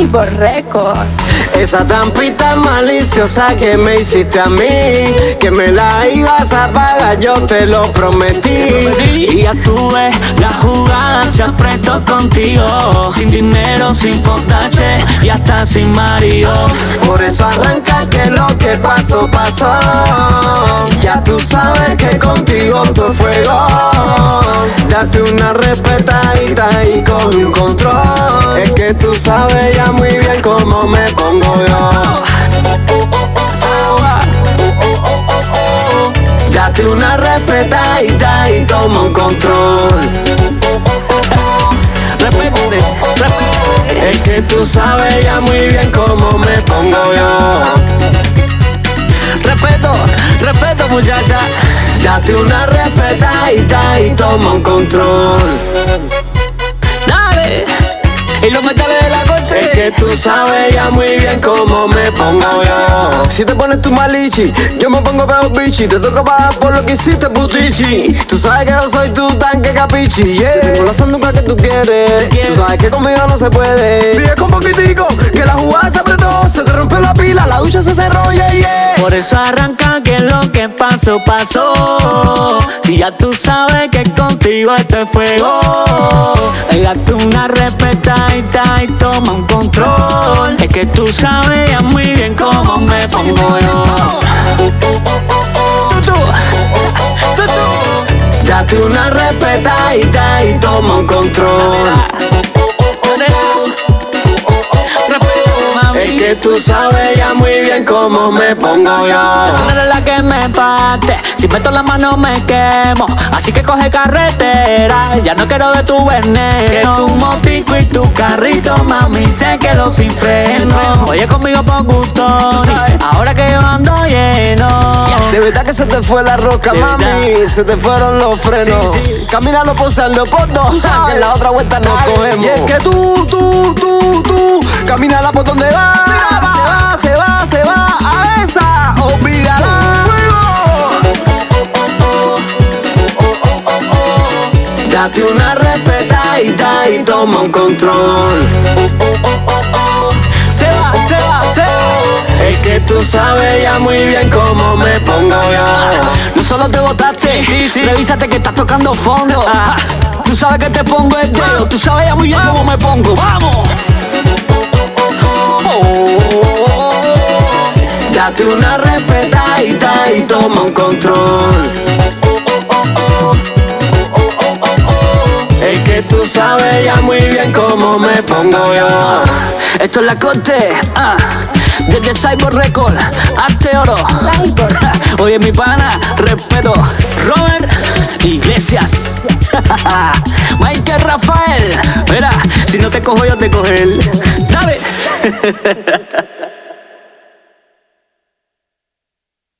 Cyborg Record. Esa trampita maliciosa que me hiciste a mí, que me la ibas a pagar, yo te lo prometí. Y ya tuve la jugada, se apretó contigo. Sin dinero, sin fontache y hasta sin marido. Por eso arranca que lo que pasó, pasó. Ya tú sabes que contigo todo es fuego. Date una respetadita y coge un control. Es que tú sabes ya muy bien cómo me pongo yo. Date una respetadita y toma un control. Repite. Es que tú sabes ya muy bien cómo me pongo yo. Respeto muchacha. Date una respetadita y toma un control. Dale. Y los metales de la corte. Es que tú sabes ya muy bien cómo me pongo yo. Si te pones tu malichi, yo me pongo peor bichi. Te toca pagar por lo que hiciste, putichi. Tú sabes que yo soy tu tanque capichi, yeah. Yo tengo la sanduca que tú quieres. Tú sabes que conmigo no se puede. Vive con poquitico, que la jugada se apretó. Se te rompió la pila, la ducha se cerró, yeah, yeah. Por eso arranca que lo que pasó, pasó. Si ya tú sabes que contigo esto es fuego. Date una respetadita y toma un control. Es que tú sabes ya muy bien cómo me pongo yo. Date una respetadita y toma un control. Es que tú sabes ya muy bien cómo me pongo yo. No eres la que me parte, si meto la mano me quemo. Así que coge carretera, ya no quiero de tu veneno. Que tu motico y tu carrito, mami, se quedó sin freno. Oye conmigo por gusto, sí, ahora que yo ando lleno. De verdad que se te fue la roca, mami, se te fueron los frenos. Sí. Camínalo posando por dos, que en la otra vuelta nos cogemos. Y es que tú, camínala por donde va. Se va a esa, olvídala. Date una respetadita y toma un control. Se va. Es que tú sabes ya muy bien cómo me pongo yo. No solo te botaste, revísate que estás tocando fondo. Tú sabes que te pongo el dedo, tú sabes ya muy bien cómo me pongo. ¡Vamos! Date una respetadita y toma un control. Es que tú sabes ya muy bien cómo me pongo yo. Esto es la corte, desde Cyborg Record, Arte Oro. Cyborg. Oye mi pana, respeto. Robert Iglesias. Michael Rafael. Mira, si no te cojo yo te cojo él. Dale.